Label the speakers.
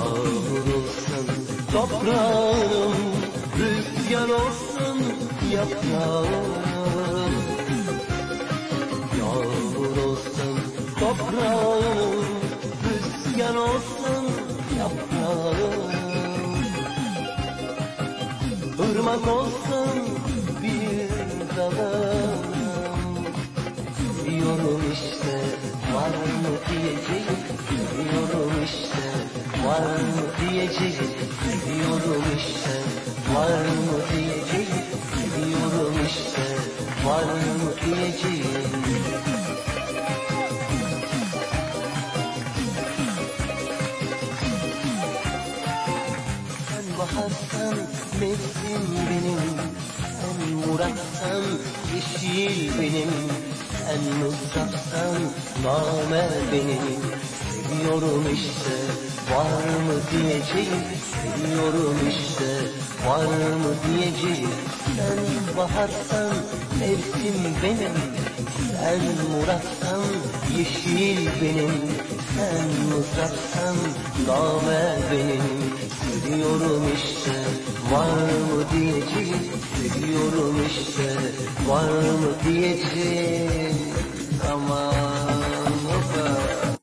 Speaker 1: Yağmur olsun toprağım, rüzgar olsun yaprağım. Yağmur olsun toprağım, rüzgar olsun yaprağım. Irmak olsun bir dalım, diyorum işte var mı diyeceğim, diyorum işte var mı diyeceğim, diyorum işte var mı diyeceğim, diyorum işte var mı diyeceğim. Sen baharsan mevsim benim, sen muratsan yeşil benim, sen mızrapsan namer benim. Seviyorum işte var mı diyeceğim, seviyorum işte var mı diyeceğim. Sen baharsan mevsim benim, sen muratsan yeşil benim, sen mızrapsan namer benim. Seviyorum işte var mı diyeceğim, seviyorum işte var mı diyeceğim ama